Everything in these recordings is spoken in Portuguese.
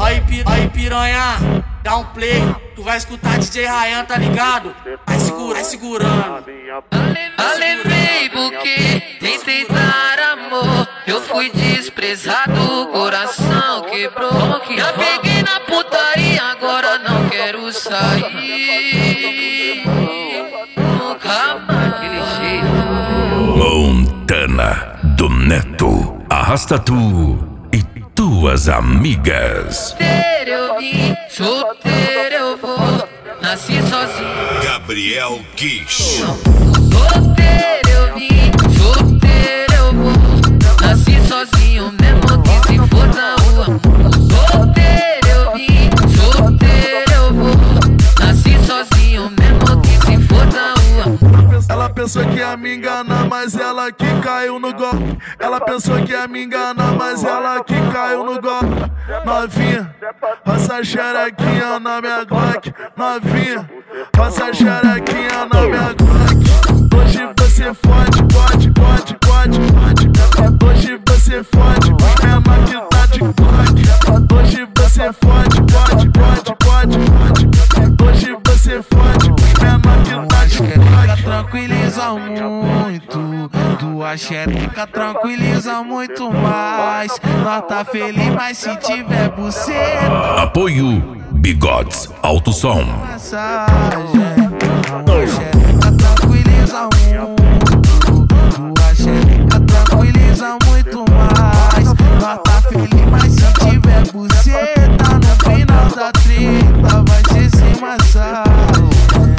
Aí piranha, dá um play, tu vai escutar DJ Ryan, tá ligado? Vai segurando. Alevei porque tentei dar amor, eu fui desprezado, o coração quebrou. Já peguei na putaria, agora não quero sair. Nunca mais. Montana do Neto, arrasta tu e tuas amigas. Solteiro eu vim, solteiro eu vou, nasci sozinho. Gabriel Kish. Solteiro eu vim, solteiro eu vou, nasci sozinho mesmo que se for na rua. Solteiro eu vim, solteiro eu vou, nasci sozinho mesmo que se for na rua. Ela pensou que ia me enganar, mas ela que caiu no golpe. Ela pensou que ia me enganar, mas ela que caiu no golpe. Novinha, passa xerequinha na minha Glock. Novinha, passa xerequinha na minha Glock. Hoje você fode. Hoje você fode, os menor que tá de Glock. Hoje você fode. Hoje você fode, os menor que tá de Glock. Tranquiliza muito, tua xereca tranquiliza muito mais. Nós tá feliz, mas se tiver buceta, Apoio Bigodes Alto Som. massagem. Tua xereca tranquiliza muito, tua xereca tranquiliza muito mais. Nós tá feliz, mas se tiver buceta, no final da treta vai ser sem massagem.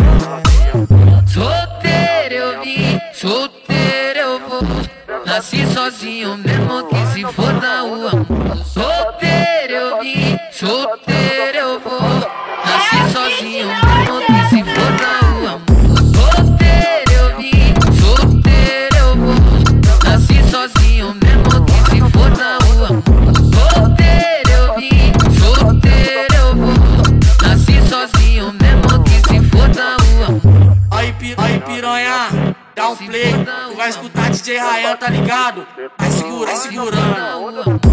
Solteiro eu vim, solteiro eu vou, nasci sozinho mesmo que se for na rua. Solteiro eu vim, solteiro eu vou, nasci sozinho mesmo que se for na rua. Solteiro eu vim, solteiro eu vou, nasci sozinho mesmo que se for na rua. Solteiro eu vim, solteiro eu vou, nasci sozinho mesmo que se for na rua. Aí piranha, dá um play, tu vai escutar DJ Ryan, tá ligado? Vai segurando.